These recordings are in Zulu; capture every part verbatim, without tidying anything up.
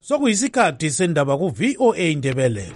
Sokuyisikhathi sendaba ku V O A Indebele.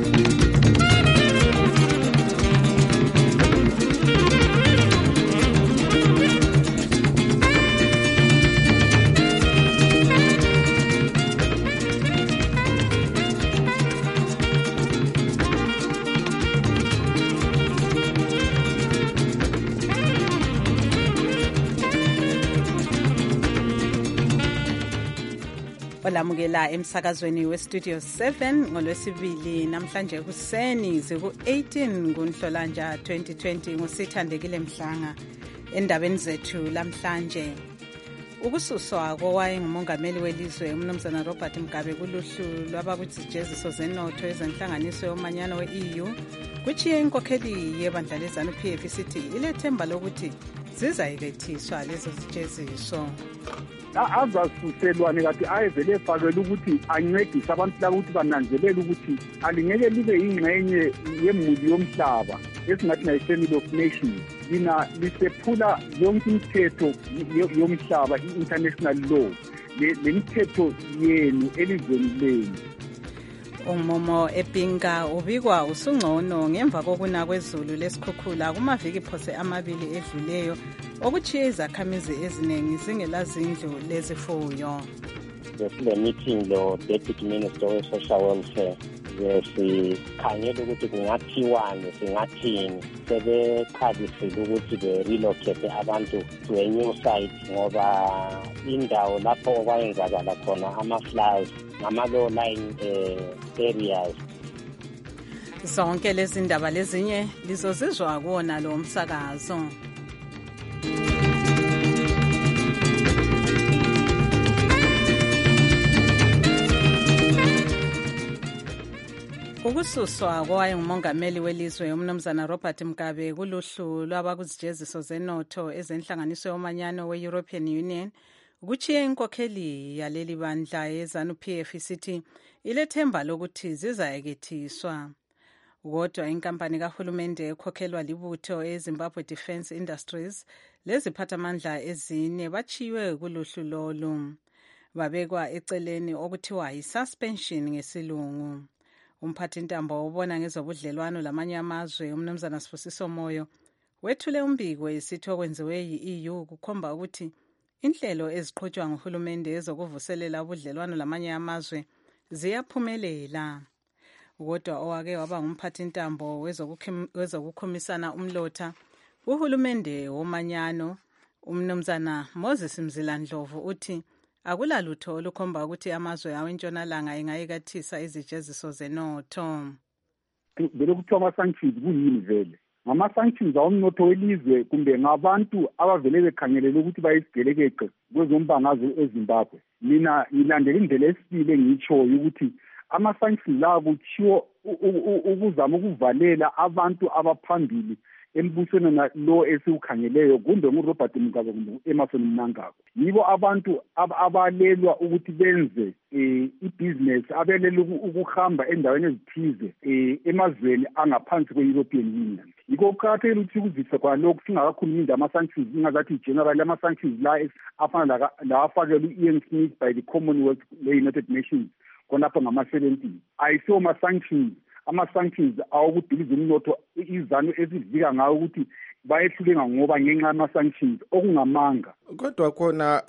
Olamukela emsakazweni westudio seven ngolwesibili namhlanje kuseni ziku eighteen kuNhlolanja twenty twenty ngusithandekile Mhlanga. Endabeni zethu lamhlanje, ukususwa kowaye ngumongameli welizwe umnumzana Robert Mugabe kuluhlu lwabakuzijeziso zenotho ezenhlanganiso yomanyano we-E U kuchiye inkokheli yebandla lezanu P F isithi ilethemba lokuthi zizayekethiswa lezo zijeziso. Azasuselwane kathi ayevele efakela ukuthi ancedise abantu labo ukuthi bananzelele ukuthi alingeke libe yingxenye yemuli yomhlaba esingathi nayi-family of nations, lina lisephula yonke imithetho yomhlaba, i-international law, lemithetho yenu elizweni lenu. Umomo ePinga ubikwa usungcono ngemva kokuna kwezulu lesikhukhula kumaviki phose amabili edluleyo okuchiye izakhamizi eziningi zingelazindlu lezifuyo. Kule meeting lo Deputy Minister we Social Welfare sikhangela ukuthi kungathiwani singathini, sebekhalisile ukuthi be-relocate abantu to a new site ngoba indawo lapho okwayenzakala khona ama-floods nama-low lying uh, areas. Zonke lezi ndaba lezinye lizozizwa kuwona lo msakazo. Ukususwa kowaye ngumongameli welizwe umnumzana Robert Mugabe kuluhlu lwabakuzijeziso zenotho ezenhlanganiso yomanyano we-European Union kuchiye inkokheli yaleli bandla yezanu P F isithi ilethemba lokuthi zizayekethiswa. Kodwa inkampani kahulumende ekhokhelwa libutho eZimbabwe Defence Industries leziphathamandla ezine bachiwe kuluhlu lolu, babekwa eceleni okuthiwa yi-suspension ngesilungu. Umphathintambo ubona ngezobudlelwano lamanye amazwe umnumzana Sibusiso Moyo wethule umbiko esithi okwenziwe yi-E U kukhomba ukuthi inhlelo eziqhutshwa nguhulumende ezokuvuselela ubudlelwano lamanye amazwe ziyaphumelela. Kodwa owake waba ngumphathintambo wezokukhomisana umlotha uhulumende womanyano umnumzana Moses Mzilandlovu uthi akulalutho olukhomba ukuthi amazwe awentshonalanga engayekathisa izijeziso zenotho. Vele kuthiwa ama-sanctions kuyini vele? Ngama-sanctions awomnotho welizwe kumbe ngabantu abavele bekhangelele ukuthi bayisigelekece kwezombangazwe eZimbabwe. Mina ngilandela indlela esibili engiyitshoyo ukuthi ama-sanctions lawo kuthiwo ukuzama ukuvalela abantu abaphambili embusweni lo esiwukhangeleyo kumbe nguRobert Mugabe kumbe uEmmerson Mnangagwa. Yibo abantu abalelwa ukuthi benze i-business, abelele ukuhamba endaweni ezithize emazweni angaphansi kwe-European Union. Yiko kuqakathekile ukuthi kuzise kwalokhu singakakhulumi indaba ama-sanctions ingazathi general ama-sanctions la afana la afakelwe u-Ian Smith by the Commonwealth le-United Nations khonapho ngama-seventeen. Ayisiwo ma-sanctions, ama-sanctions awokudiliza umnotho izanu ezivika ngayo ukuthi bayehlulenga ngoba ngenxa yama-sanctions okungamanga. Kodwa khona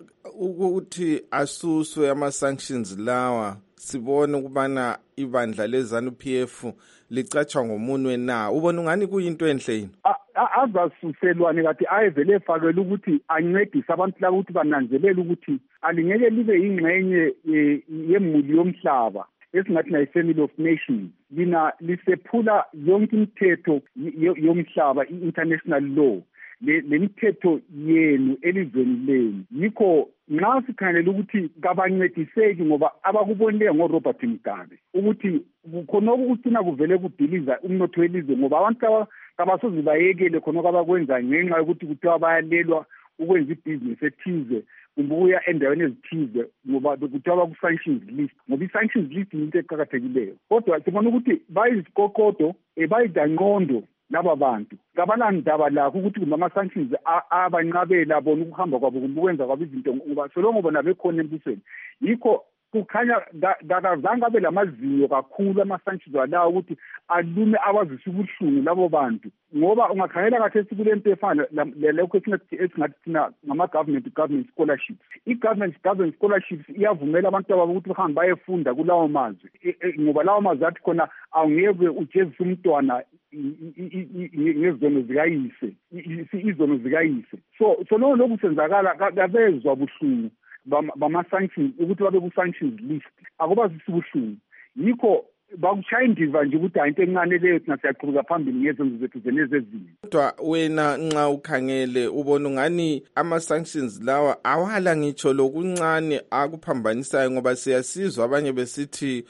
ukuthi asuswe ama-sanctions lawa sibone ukubana ibandla lezanu P F licatshwa ngomunwe na, ubona ungani kuyinto enhle yini? Azasuselwane kathi ayevele efakela ukuthi ancedise abantu labo ukuthi bananzelele ukuthi alingeke libe yingxenye yemuli yomhlaba esingathi nayi-family of nations, lina lisephula yonke imithetho yomhlaba, i-international law, lemithetho yenu elizweni lenu. Yikho nxa sikhangelela ukuthi kabancediseki ngoba abakubonile ngoRobert Mugabe ukuthi khonokho kucina kuvele kudiliza umnotho welizwe ngoba abantu kabasoze bayekele khonokho abakwenza ngenxa yokuthi kuthiwa bayalelwa ukwenza ibhizinesi ethize kumbe ukuya endaweni ezithize ngoba kuthiwa baku-sanctions list, ngoba i-sanctions list yinto eqakathekileyo. Kodwa sibona ukuthi bayizikokodo bayidangqondo laba bantu kabanandaba lakho ukuthi kumbe ama-sanctions abanqabela bona ukuhamba kwabo kumbe ukwenza kwabo izinto ngoba solongo bona bekhona embusweni. Yikho kukhanya kakazange abe lamazinyo kakhulu ama-sanctions alawo ukuthi alume abazwisa ubuhlungu labo bantu, ngoba ungakhangela kahle kule nto efana lokho esingathi thina ngama-government government scholarships. I-government government scholarships iyavumela abantu ababo ukuthi bahambe bayefunda kulawo mazwe, ngoba lawo mazwe athi khona awungeke ujezise umntwana ngezono zikayise, izono zikayise. So so lokho lokhu senzakala kabezwa buhlungu bama-sanctions ukuthi babe ku-sanctions list, akubazwisi ubuhlungu. Yikho bakushaya indiva nje ukuthi into encane leyo thina siyaqhubeka phambili ngezenzo zethu zenezi ezinye. Kodwa wena nxa ukhangele ubona ngani ama-sanctions lawa awala ngitsho lokuncane akuphambanisayo, ngoba siyasizwa abanye besithi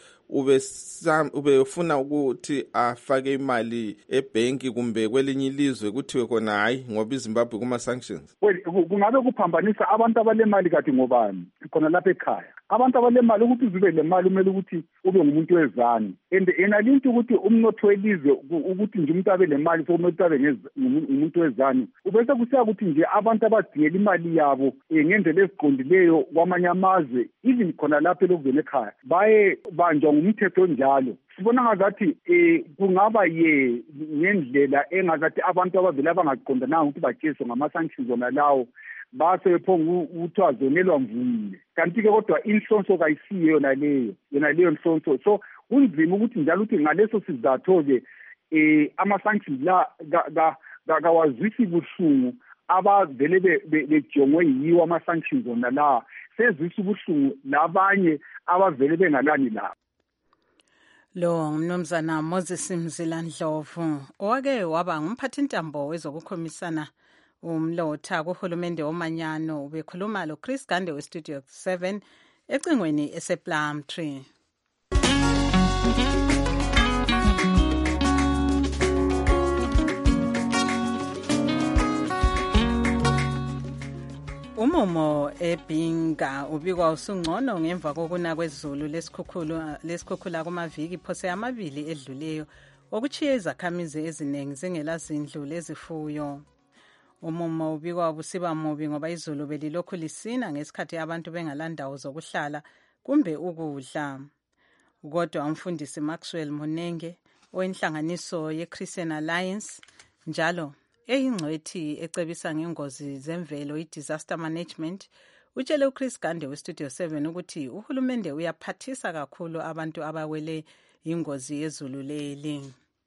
ubefuna ukuthi afake imali ebhenki kumbe kwelinye ilizwe kuthiwe khona hayi ngoba iZimbabwe kuma-sanctions. Kungabe kuphambanisa abantu abalemali kade ngobani khona lapha ekhaya? Abantu abalemali ukuthi zibe le mali kumele ukuthi ube ngumuntu wezani, and yena linto ukuthi umnotho welizwe ukuthi nje umuntu abe le mali sokumele abe ngumuntu wezani. Ubese kusiya ukuthi nje abantu abadingela imali yabo ngendlela eziqondileyo kwamanye amazwe, even khona lapha elokuvela ekhaya baye banjwa ngumthetho njalo. Sibona ngazathi eh kungaba ye ngendlela engazathi abantu abavela abangaqondananga ukuthi bajezwe ngama-sanctions ona lawo base bephonga ukuthiwa zonelwa mvule, kanti ke kodwa inhlonso kayisiyo yona leyo yona leyo nhlonso. So kunzima ukuthi njalo ukuthi ngaleso sizatho-ke eh ama-sanctions la kawazwisi buhlungu abavele bejongwe yiwo ama-sanctions ona la, sezwisa ubuhlungu labanye abavele bengalani la. Lo mnumzana Moses Mzila Ndlovu owake waba ngumphathintambo wezokukhomisana umlotha kuhulumende womanyano, ubekhuluma lo Chris Gande we Studio seven ecingweni esePlumtree. Umumo eBhinga ubikwa usungcono ngemva kokuna kwezulu lesikhukhulu lesikhukhula kumaviki phose amabili edluleyo okuchiye izakhamizi eziningi zingelazindlu lezifuyo. Umumo ubikwa ubusiba mubi ngoba izulu belilokhu lisina ngesikhathi abantu bengalandawo zokuhlala kumbe ukudla. Kodwa umfundisi Maxwell Munenge owenhlanganiso ye-Christian Alliance njalo eyingcwethi ecebisa ngengozi zemvelo i-disaster management utshele uChris Gande we-Studio seven ukuthi uhulumende uyaphathisa kakhulu abantu abawele ingozi yezulu leli.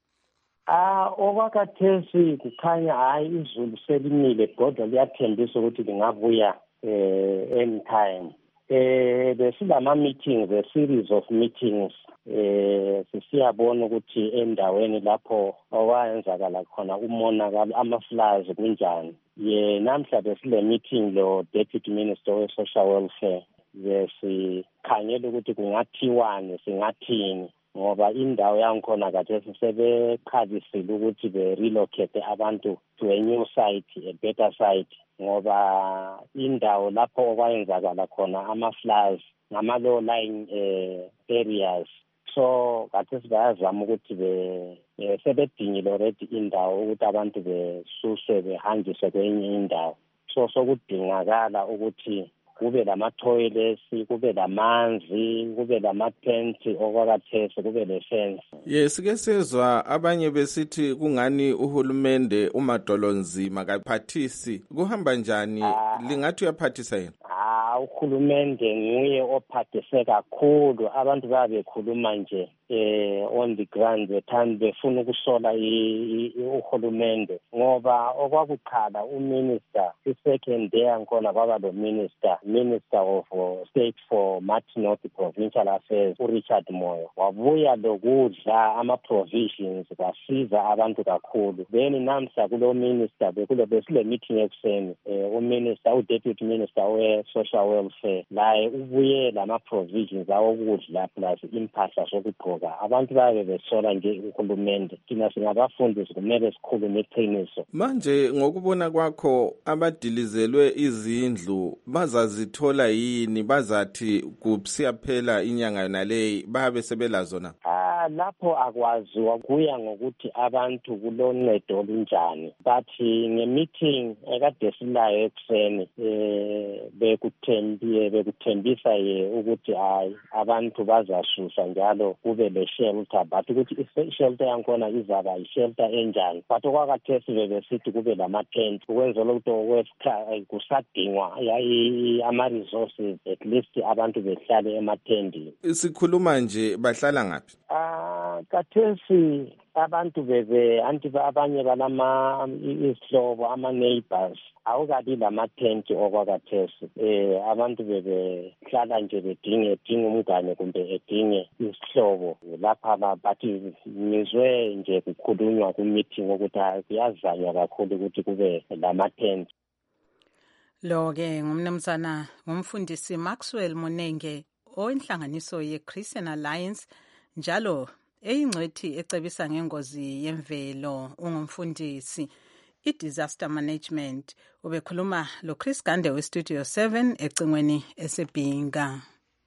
Ah okwakathesi kukhanya hayi izulu selinile kodwa liyathembisa ukuthi lingabuya eh anytime. Eh besilama meetings, a series of meetings eh sisiyabona ukuthi endaweni lapho okwayenzakala khona umonakalo ama-floods kunjani. Ye namhla besile meeting lo Deputy Minister we Social Welfare besikhangela ukuthi kungathiwani singathini, ngoba indawo yangikhona kade sisebeqalisile ukuthi be-relocate abantu to a new site, a better site, ngoba indawo lapho okwayenzakala khona ama-floods ngama-low lying eh, areas. So kade sibayazama ukuthi be sebedingile already indawo ukuthi abantu besuswe behanjiswe kwenye indawo. So sokudingakala ukuthi kube lama-toilets, kube lamanzi, kube lama-tents okwakathesi, kube le-fence. Yes, ke sezwa abanye besithi kungani uhulumende umadolonzima kaphathisi. Kuhamba njani? Lingathi uyaphathisa yini? Ah, uhulumende nguye ophathise kakhulu. Abantu babekhuluma nje eh on the ground bethanda befuna ukusola uhulumende, ngoba okwakuqala uminister i-second day angkhona kwaba lo minister minister of uh, state for Martin provincial affairs uRichard Moyo wabuya lokudla ama-provisions basiza abantu kakhulu. Then namhla kulo minister bekulo besile meeting ekuseni eh uminister u-deputy minister we-social welfare laye ubuye lama-provisions awokudla plus impahla zokugqoka. Abantu babe besola nje uhulumende, thina singabafundisi kumele sikhulume iqiniso. Manje ngokubona kwakho abadilizelwe izindlu bazazithola yini, bazathi kusiyaphela inyanga naleyi babe sebelazo na? Ah Ah, lapho akwaziwa kuya ngokuthi abantu kuloncedo olunjani. But nge-meeting ekade silayo ekuseni eh bekuthembie bekuthembisa ye ukuthi hayi abantu bazasusha njalo kube le shelter, but ukuthi i-shelter yakhona izaba i-shelter enjani. But okwakhathesi bebesithi kube lama-tent ukwenzela ukuthi kusadingwa ama-resources at least abantu behlale emathentini. Sikhuluma nje bahlala ngaphi? Ah, kathesi abantu bebe anti abanye balama isihlobo ama neighbors awukabi lama-tent okwakathesi. Eh abantu bebe hlala nje bedinge edinge umngane kumbe edinge isihlobo lapha bathi ngizwe nje kukhulunywa ku-meeting ukuthi kuyazanywa kakhulu ukuthi kube lama-tent. Lo-ke ngumnumzana ngumfundisi Maxwell Munenge oyinhlanganiso ye-Christian Alliance njalo eyingcwethi ecebisa ngengozi yemvelo. Ungumfundisi i-disaster management. Ubekhuluma lo Chris Gande we-Studio seven ecingweni esebhinga.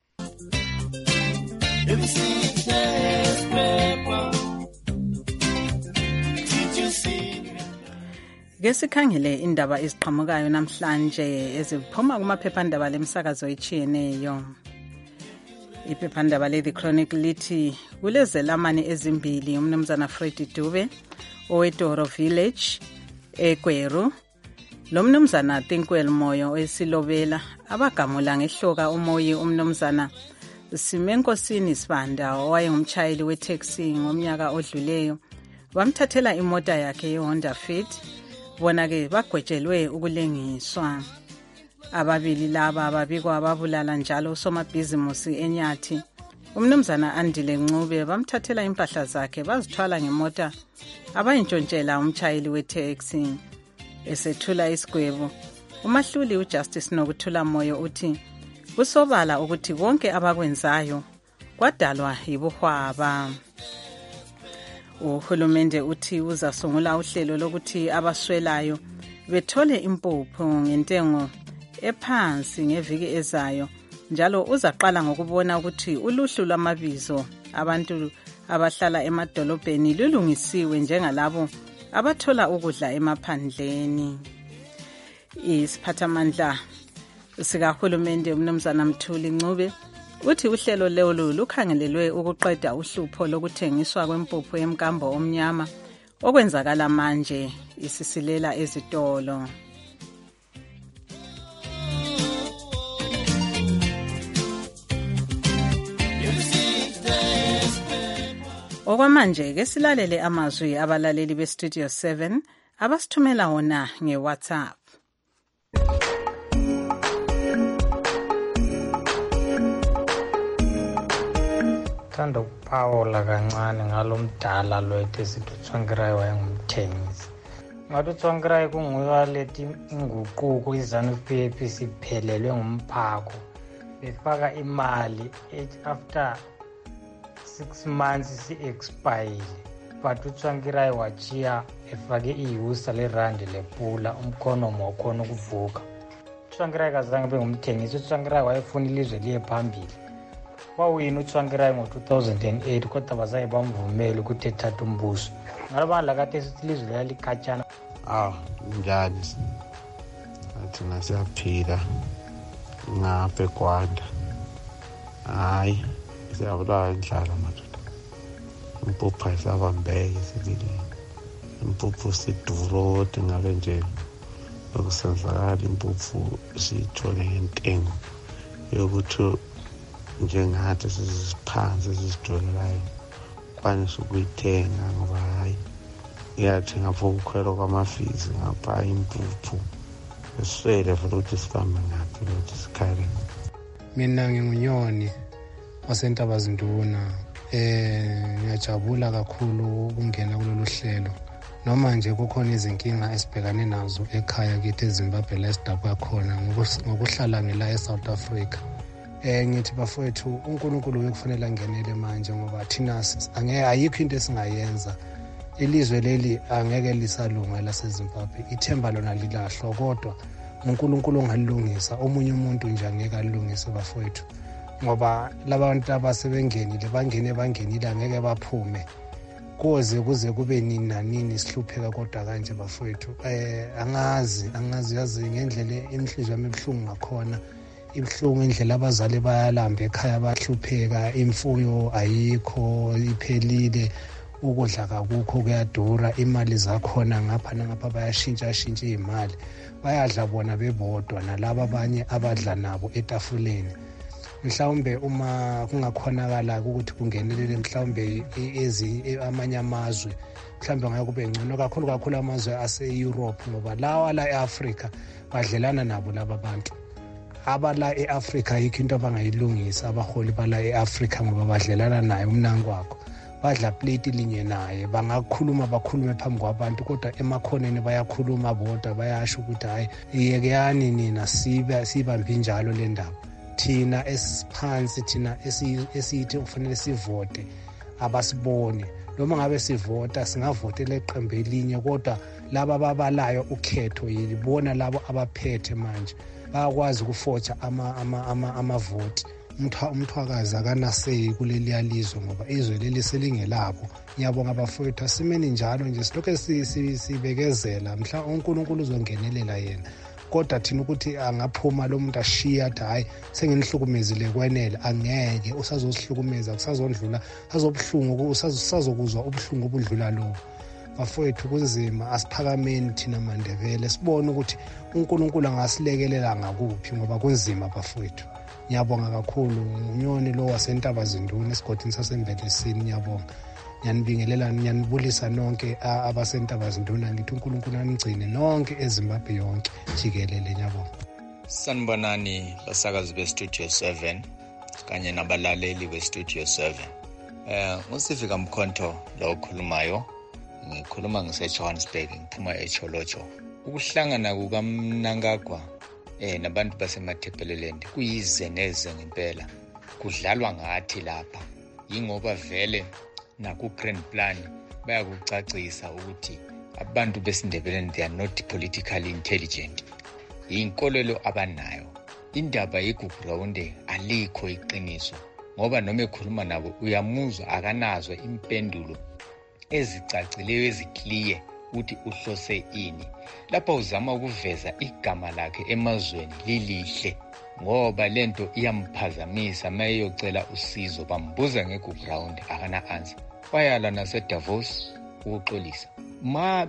Ke sikhangele indaba eziqhamukayo namhlanje eziphuma kumaphephandaba lemsakazo etshiyeneyo. Iphephandaba le-The Chronicle lithi kulezelamani ezimbili umnumzana Freddy Dube owetoro village eGweru lo mnumzana Tinkwel Moyo esilobela abagamula ngehloka umoyi umnumzana Simenkosini Sibanda owayengumtshayeli wetaxi ngomnyaka odluleyo bamthathela imota yakhe yeHonda Fit. Bona-ke bagwetshelwe ukulengiswa. Ababili laba ababikwa ababulala njalo usomabhizimusi eNyathi umnumzana Andile Ncube bamthathela impahla zakhe bazithwala ngemota abayintshontshela umtshayeli wetaxi. Esethula isigwebo umahluli uJustice Nokuthula Moyo uthi kusobala ukuthi konke abakwenzayo kwadalwa yibuhwaba. Uhulumende uthi uzasungula uhlelo lokuthi abaswelayo bethole impuphu ngentengo ephansi ngeviki ezayo njalo uzaqala ngokubona ukuthi uluhlu lwamabizo abantu abahlala emadolobheni lulungisiwe njengalabo abathola ukudla emaphandleni. Isiphathamandla sikahulumende umnumzana Mthuli Ncube uthi uhlelo lelo lukhangelelwe ukuqeda uhlupho lokuthengiswa kwempuphu yemkambo omnyama okwenzakala manje isisilela ezitolo. Okwamanje ke silalele amazwi abalaleli beStudio seven abasithumela wona ngeWhatsApp. Thanda ukuphawula kancane ngalomdala lwethu esithi uTsvangirai wayengumthengisi. Ngathi uTsvangirai kunguye walethi inguquko iZANU-P F siphelelwe ngumphako. Befaka imali after six months si-expire. But uTsvangirai wachiya efake iyusa lerandi lepula umkhono mokhona ukuvuka. uTsvangirai kazange bengumthengisi. uTsvangirai wayefuna ilizwe liye phambili. Wawina uTsvangirai ngo-two thousand eight kodwa bazaye bamvumela ukuthi ethathe umbuso. Ngalabandla kade sithi ilizwe lalikhatshana. Ah, njani thina siyaphila ngapha eGwanda. Hayi siyabulawa indlala madoda. Impuphu ayisabambeki silile. Impuphu siduro ngabe nje okusenzakala impuphu siyithole ngentengo yokuthi njengathi siziphansi sizidolelayo kwanisa ukuyithenga ngoba hayi iyathenga ukukhwela kwamafizi ngapha impuphu eswele futhi ukuthi sifambe ngaphi ukuthi sikhale. Mina ngingunyoni waseNtabazinduna. Eh ngiyajabula kakhulu ukungena kulolu hlelo. Noma nje kukhona izinkinga esibhekane nazo ekhaya kithi eZimbabwe la esidabula khona ngokuhlala ngila eSouth Africa. Eh ngithi bafowethu uNkulunkulu uyekufanele angenele manje ngoba thina angeke ayikho into esingayenza. Ilizwe leli angeke lisalunga laseZimbabwe. Ithemba lona lilahlwa kodwa uNkulunkulu ongalilungisa omunye umuntu nje angeke alungise bafowethu. ngoba labantu abasebengenile bangene bangenile angeke baphume koze kuze kube nini nanini sihlupheka kodwa kanje bafowethu. Eh angazi angazi yazi ngendlela imhliziyo yami ebuhlungu ngakhona, ibhlungu indlela abazali bayalamba ekhaya bahlupheka, imfuyo ayikho iphelile, ukudla kakukho kuyadura, imali zakhona ngapha nangapha bayashintsha shintsha imali, bayadla bona bebodwa nalabo abanye abadla nabo etafuleni. Mhlawumbe uma kungakhonakala ukuthi kungenelele mhlawumbe ezi amanye amazwe mhlawumbe ngeke kube ngcono kakhulu kakhulu amazwe ase-Europe ngoba lawa la e-Africa badlelana nabo laba bantu. Abala e-Africa yikho into abangayilungisa abaholi bala e-Africa ngoba badlelana naye umnango wakho, badla plate linye naye, bangakhuluma bakhulume phambi kwabantu kodwa emakhoneni bayakhuluma bodwa, bayasho ukuthi hayi yekeyani nina sibe sibambe njalo le ndaba. Thina esiphansi thina esithi kufanele sivote abasibone, noma ngabe sivota singavotela iqembu elinye kodwa laba ababalayo ukhetho yibona labo abaphethe manje bayakwazi ukufotsha ama ama ama amavoti. Umthwakazi akanaseyi kuleli yalizwe ngoba izwe leli selingelabo. Ngiyabonga abafowethu asimeni njalo nje silokho sibekezela mhla uNkulunkulu uzongenelela yena, kodwa thina ukuthi angaphuma lo muntu ashiya athi hayi senginihlukumezile kwenele, angeke usazosihlukumeza kusazondlula azobuhlungu usazokuzwa ubuhlungu obudlula lo. Bafowethu kunzima, asiphakameni thina Mandebele sibone ukuthi uNkulunkulu angasilekelela ngakuphi ngoba kunzima bafowethu. Ngiyabonga kakhulu unyoni lo wasentaba-Zinduna esigodini sasembelesini, ngiyabonga, ngiyanibingelela, ngiyanibulisa nonke abasentaba-Zinduna, ngithi uNkulunkulu anigcine nonke eZimbabwe yonke jikelele. Ngiyabonga. Sanibonani basakazi beStudio seven kanye nabalaleli beStudio seven. Eh ngusifika Mkhonto lo okhulumayo, ngikhuluma ngise-Johannesburg, ngiphuma eCholocho. Ukuhlangana kukaMnangagwa eh nabantu basemaThebeleland kuyize neze ngempela, kudlalwa ngathi lapha, yingoba vele naku grand plan bayakucacisa ukuthi abantu beSindebeleni they are not politically intelligent. Yinkolelo abanayo, indaba yeGugurawundi alikho iqiniso ngoba noma ekhuluma nabo uyamuzwa akanazo impendulo ezicacileyo eziclear ukuthi uhlose ini. Lapha uzama ukuveza igama lakhe emazweni lilihle ngoba lento iyamphazamisa mayeyocela usizo, bambuza ngeGugurawundi akana answer. Bayala naseDavos ukuxolisa ma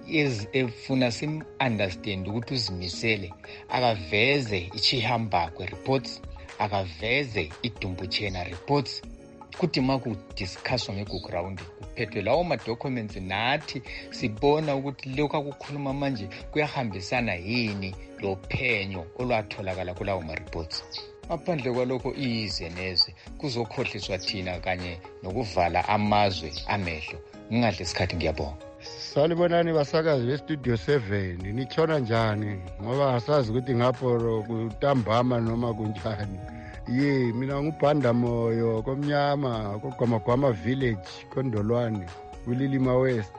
efuna sim understand ukuthi uzimisele akaveze iChihambakwe reports, akaveze iDumbuchena reports, kuthi maku discusswa ngeGugurawundi kuphethwe lawo ma documents nathi sibona ukuthi lokho akukhuluma manje kuyahambisana yini lo phenyo olwatholakala kulawo ma reports. Aphandle kwalokho ize neze kuzokhohliswa thina kanye nokuvala amazwe amehlo. Ngingadle isikhathi, ngiyabonga. Salibonani basakazi beStudio seven, nitshona njani ngoba asazi ukuthi ngapho kutambama noma kunjani. Ye mina ngubhanda moyo komnyama koGwamagwama village Kondolwane kuLilima West.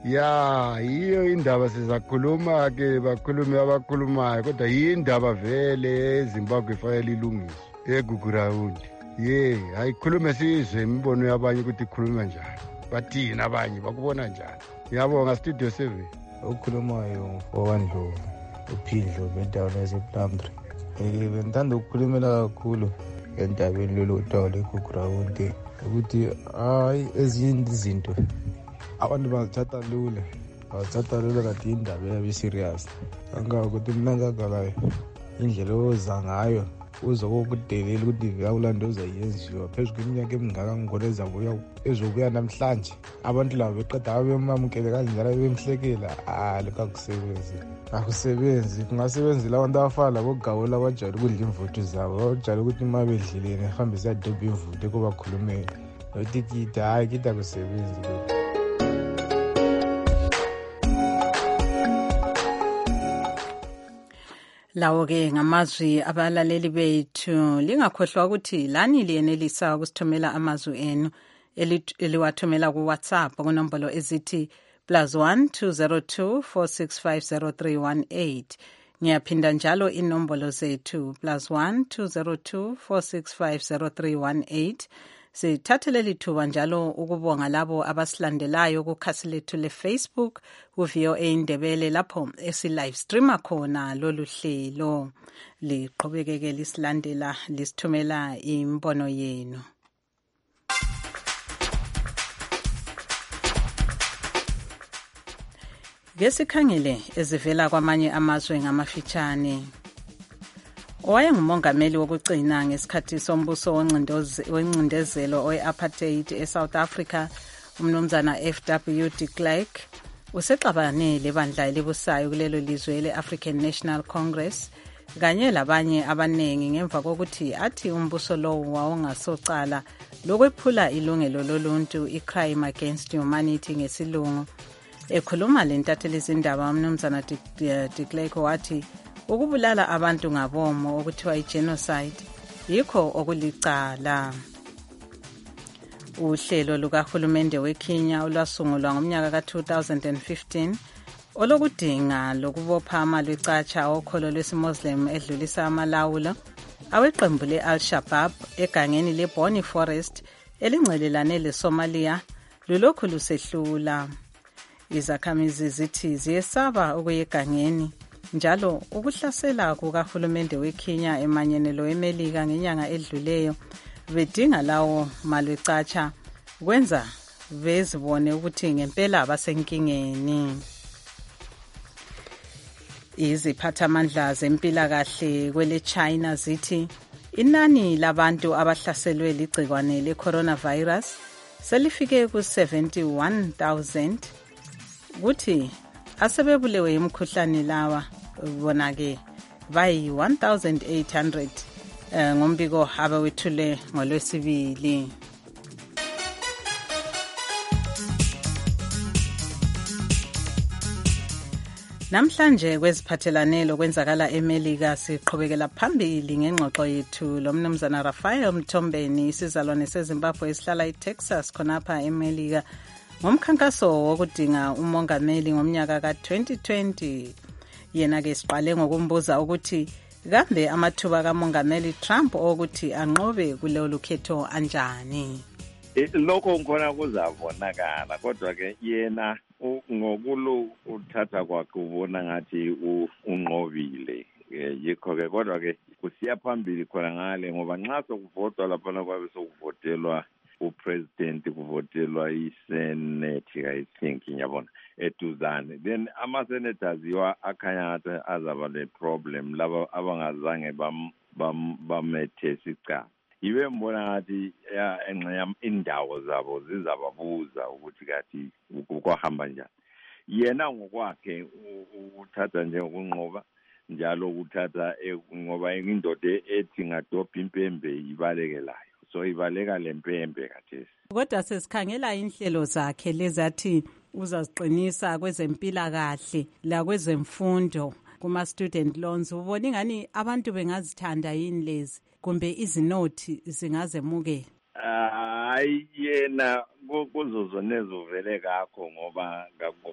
Ya hiyo indaba sizakhuluma ke bakhulume abakhulumayo, kodwa yindaba vele eZimbabwe fanele ilungiswe eGugurawundi. Ye ayikhulume sizwe imibono yabanye ukuthi ikhuluma njani, bathina abanye bakubona njani. Ngiyabonga Studio seven. Ukhulumayo owandlo uphindlo bendawo yasePlumtree. Eh bengithanda ukukhulumela kakhulu endabeni lelo dawo leGugurawundi ukuthi hayi ezinye izinto abantu bazithatha lula, bazithatha lula kanti indaba yabe serious. Angaka ukuthi Mnangagwa indlela oza ngayo uzokudelela ukuthi awulando uzayenziwa phezu kweminyaka emingaka ngikho ezabuya ezobuya namhlanje abantu labo beqeda abemamukele kanjalo bemhlekela alikakusebenzi akusebenzi. Kungasebenzela abantu abafana labogawula abajala ukudla imvuto zabo, abajala ukuthi uma bedlilene hambisa adobe imvuto kubakhulumela nokuthi kita hayi kita kusebenzi. Lawo ke ngamazwi abalaleli bethu. Lingakhohlwa ukuthi lani liyenelisa ukusithumela amazwi enu eliwathumela ku WhatsApp kunombolo ezithi plus one two zero two four six five zero three one eight. Ngiyaphinda njalo inombolo zethu plus one two zero two four six five zero three one eight. Sithathe leli thuba njalo ukubonga labo abasilandelayo kukhasi lethu le-Facebook ku-V O A Indebele lapho esi-live streama khona lolu hlelo. Liqhubekeke lisilandela lisithumela imbono yenu. Ngesikhangele ezivela kwamanye amazwe ngamafitshane. Owayengumongameli wokugcina ngesikhathi sombuso wencindezelo owe-apartheid eSouth Africa, umnumzana F W de Klerk, usexabane lebandla elibusayo kulelo lizwe le-African National Congress kanye labanye abanengi ngemva kokuthi athi umbuso lowo wawungasocala lokwephula ilungelo loluntu, i-crime against humanity ngesilungu. Ekhuluma lentatheli izindaba umnumzana de Klerk wathi ukubulala abantu ngabomo okuthiwa i-genocide yikho okulicala. Uhlelo lukahulumende weKenya olwasungulwa ngomnyaka ka two thousand fifteen olokudinga lokubopha amalwecatsha okholo lwesimuslim edlulisa amalawulo aweqembu le-Al-Shabaab egangeni le-Boni Forest elingcelelane le-Somalia lulokhu lusehlula. Izakhamizi zithi ziyesaba ukuyegangeni njalo ukuhlasela kukahulumende weKenya emanyenelo eMelika ngenyanga edluleyo bedinga lawo malwecatsha kwenza bezibone ukuthi ngempela abasenkingeni. Iziphathamandla zempilakahle kwele China zithi inani labantu abahlaselwe ligcikwane le-coronavirus selifike ku seventy-one thousand kuthi asebebulewe imikhuhlane lawa bona ke bayi one thousand eight hundred eh, ngombiko abawethule ngolwesibili. Namhlanje kweziphathelane lokwenzakala eMelika siqhubekela phambili ngengxoxo yethu lomnumzana Raphael Mthombeni, isizalwane seZimbabwe esihlala eTexas khonapha eMelika, ngomkhankaso wokudinga umongameli ngomnyaka ka twenty twenty. Yena ke siqale ngokumbuza ukuthi kambe amathuba kamongameli Trump ukuthi anqobe kulolu khetho anjani. Lokho ngkhona kuzabonakala, kodwa ke yena ngokulo uthatha kwakhe ubona ngathi unqobile. Yikho ke kodwa ke kusiya phambili khona ngale ngoba nxa sokuvotwa lapha kwabe sokuvotelwa upresident kuvotelwa isenate I think ngiyabona eduzane, then ama senators yiwa akhanya ngathi azaba le problem laba abangazange bam bamethe sicala. Ibe mbona ngathi enxa indawo zabo zizababuza ukuthi kathi ukuhamba njani. Yena ngokwakhe uthatha nje ukunqoba njalo uthatha ngoba indoda ethi ngadobha impembe ibalekelayo, so ibaleka lempembe kathesi. Kodwa sesikhangela inhlelo zakhe lezathi uzaziqinisa kwezempilakahle la kwezemfundo kuma student loans. Ubona ngani abantu bengazithanda yini lezi kumbe izinothi zingazemukela? Hayi yena kuzozoneza uvele kakho ngoba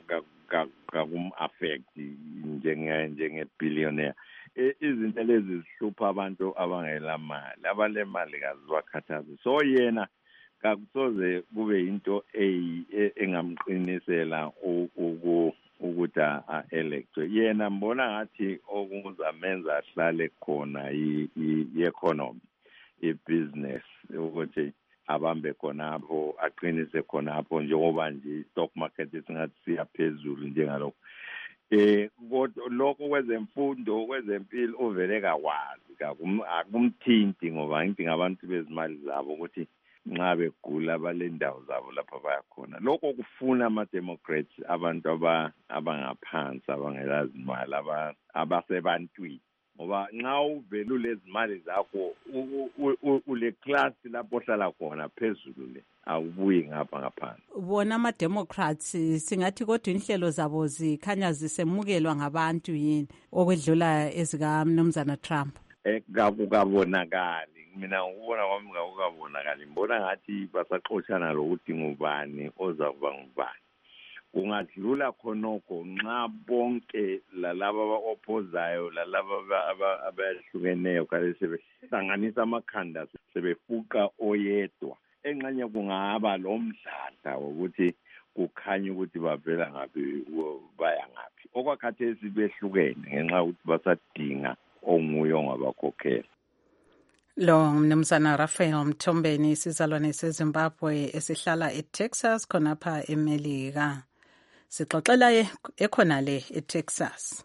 kakum affect njenge njenge billionaire. Izinto lezi zihlupha abantu abangela mali, abalemali kazibakhathazi. So yena kakusoze kube into engamqinisela ukuthi a-electwe. Yena mbona ngathi okuzamenza ahlale khona i-economy, i-business, ukuthi abambe khonapho, aqinise khonapho njengoba nje stock market singathi siyaphezulu njengalokho. Eh kodwa lokho kwezemfundo kwezempilo uvele kakwazi akumthinti ngoba ngidinga abantu bezimali zabo ukuthi nxa begula balendawo zabo lapha bayakhona. Lokho kufuna ama-Democrats abantu abangaphansi abangelazi imali abasebantwini ngoba nxa uvele lezimali zakho ule class lapho ohlala khona phezulu le awubuyi ngapha ngaphansi. Bona ama-Democrats singathi kodwa inhlelo zabo zikhanya zisemukelwa ngabantu yini okwedlula ezikamnumzana Trump? Eh kakubonakali, mina ngubona kwami kakubonakali. Mbona ngathi basaxoshana lokuthi ngubani ozakuba ngubani. kungadlula khonokho nxa bonke lalaba aba-opposayo lalaba abahlukeneyo kade sebehlanganisa amakhanda sebefuqa oyedwa engxenye kungaba lo mdladla wokuthi kukhanya ukuthi bavela ngaphi baya ngaphi okwakhathesi behlukene ngenxa yokuthi basadinga onguye ongabakhokhela. Lo mnumzana Raphael Mthombeni isizalwane seZimbabwe esihlala eTexas khonapha eMelika. Sixoxela ekhonale eTexas.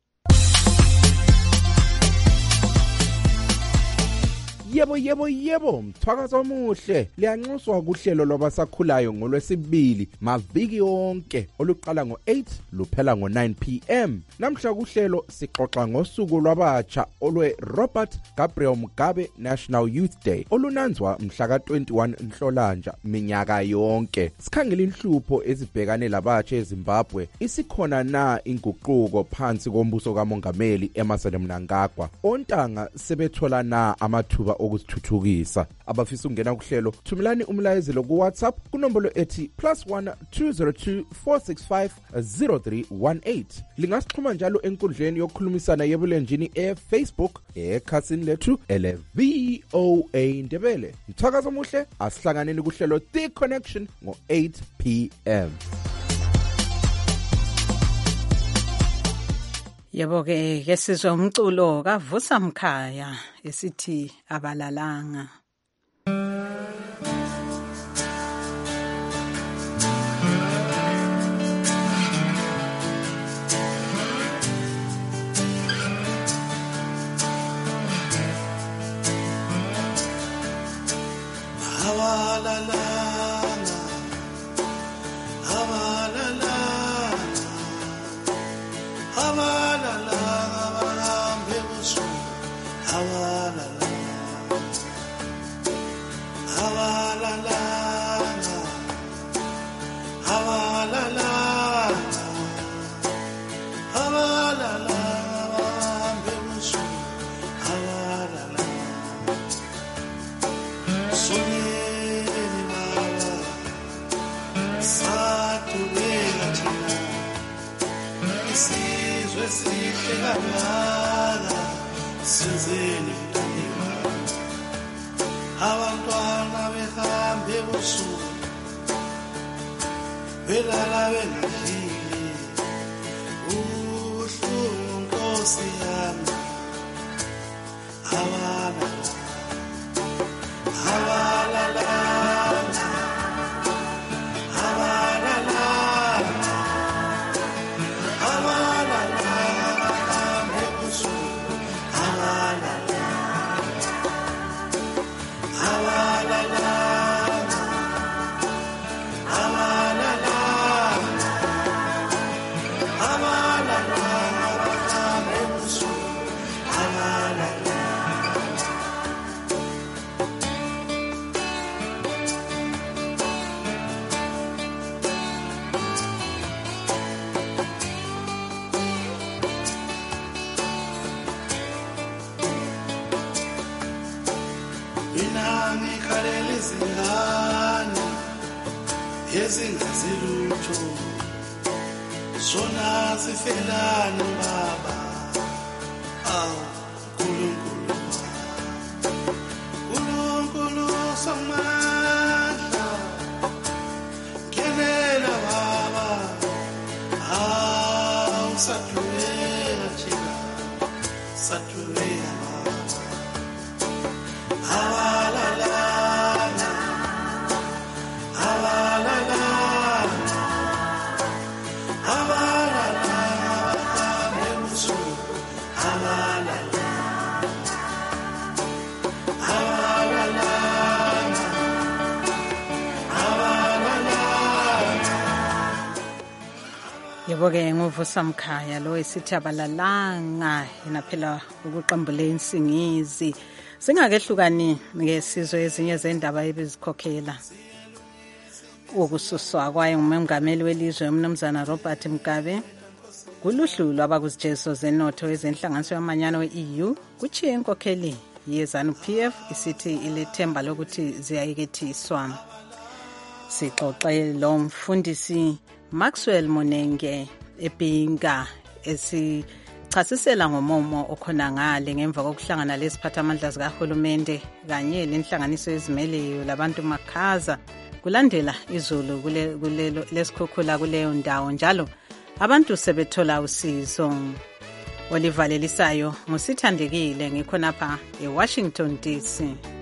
Yebo yebo yebo mthwakazo omuhle liyanxuswa kuhlelo lwabasakhulayo ngolwesibili maviki onke oluqala ngo eight luphela ngo nine p m namhla kuhlelo sixoxa ngosuku lwabatsha olwe Robert Gabriel Mugabe National Youth Day olunanzwa mhla ka twenty-one Nhlolanja minyaka yonke. Sikhangela inhlupho ezibhekane labatsha eZimbabwe isikhona na inguquko phansi kombuso kaMongameli Emmerson Mnangagwa. Ontanga sebethola na amathuba okuzithuthukisa. Abafisa ungena kuhlelo thumelani umlayezelo ku WhatsApp kunombolo ethi plus one two zero two four six five zero three one eight. Lingasixhuma njalo enkundleni yokukhulumisana yebulenjini eFacebook ekhasini lethu ele V O A Ndebele. Mthakazo omuhle asihlanganeni kuhlelo The Connection ngo eight p m. Yebo ke ke sizwe umculo kaVusa Mkhaya esithi abalalanga. Abalalanga abalalanga Sizeni mtaniwa abantwana behambe busuku belala bengadlile ubuhlungu Nkosi yami abalala abalala Ezingazilutho sona sifelani baba aw Nkulunkulu Nkulunkulu samandla kelela baba aw sathuwela chika sathuwela baba abalala Yebo ke nguVusa Mkhaya lo esithi abalalanga yena phela ukuqambula insingizi singakehlukani ngesizwe ezinye zendaba ebezikhokhela ukususwa kwaye ngumengameli welizwe umnumzana Robert Mugabe kuluhlu lwabakuzijeso zenotho ezenhlanganiso yamanyano e-E U kuchiye inkokheli yezanu P F isithi ilethemba lokuthi ziyayekethiswa. Sixoxe lo mfundisi Maxwell Monenge eBinga esichasisela ngomomo okhona ngale ngemva kokuhlangana lesiphathamandla zikahulumende kanye lenhlanganiso ezimeleyo labantu makhaza kulandela izulu kule kulelo lesikhukhula kuleyo ndawo njalo abantu sebethola usizo. Olivalelisayo ngusithandekile ngikhonapha eWashington D C.